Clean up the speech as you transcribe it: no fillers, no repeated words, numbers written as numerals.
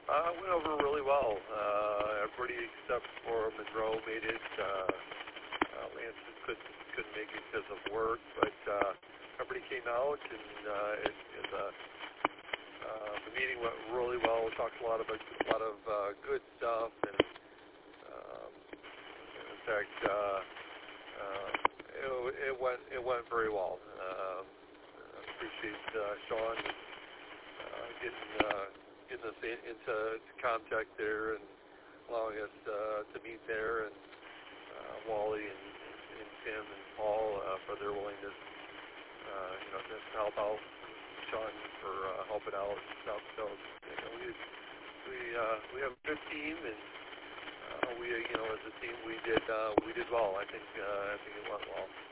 Went over really well. Everybody except for Monroe made it. Lance just couldn't make it because of work, but everybody came out, and the meeting went really well. We talked a lot of good stuff, and in fact, it went very well. Appreciate Sean getting us into contact there and allowing us to meet there, and Wally and Tim and Paul for their willingness, to help out. Sean for helping out and stuff. So we have a good team, and we as a team we did well. I think it went well.